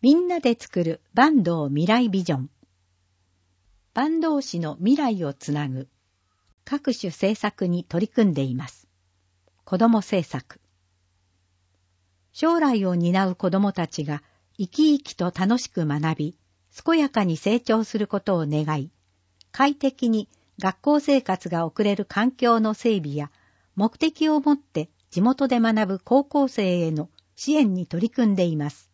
みんなで作る坂東未来ビジョン。坂東市の未来をつなぐ各種政策に取り組んでいます。子ども政策。将来を担う子どもたちが生き生きと楽しく学び、健やかに成長することを願い、快適に学校生活が送れる環境の整備や、目的を持って地元で学ぶ高校生への支援に取り組んでいます。